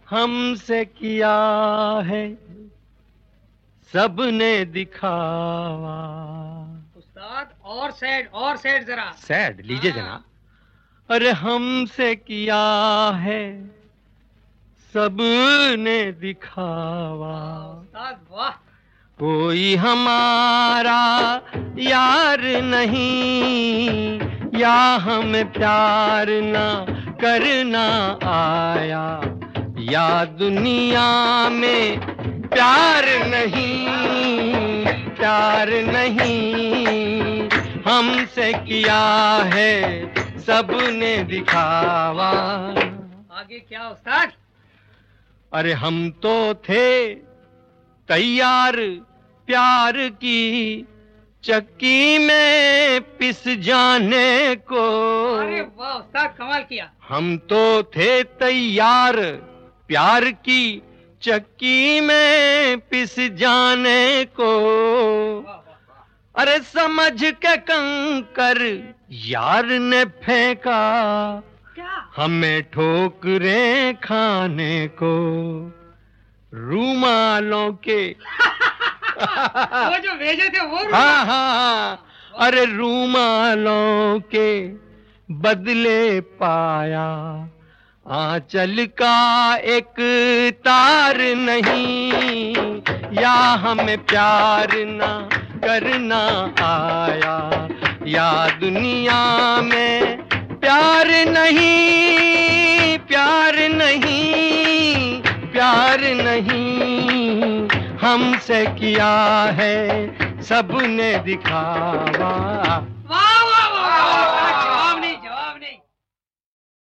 हमसे किया है सबने दिखावा। उस्ताद और सेड जरा। सेड लीजिए जनाब। अरे हमसे किया है सबने दिखावा। उस्ताद वाह। कोई हमारा यार नहीं, या हमें प्यार ना करना आया, या दुनिया में प्यार नहीं हमसे किया है सबने दिखावा। आगे क्या उस्ताद? अरे हम तो थे तैयार प्यार की चक्की में पिस जाने को। अरे वाह उस्ताद, कमाल किया। हम तो थे तैयार प्यार की चक्की में पिस जाने को। अरे समझ के कंकर यार ने फेंका, क्या? हमें ठोकरें खाने को। रूमालों के वो जो भेजे थे वो हाँ, अरे रूमालों के बदले पाया आंचल का एक तार नहीं, या हमें प्यार ना करना आया, या दुनिया में प्यार नहीं हमसे किया है सबने दिखावा।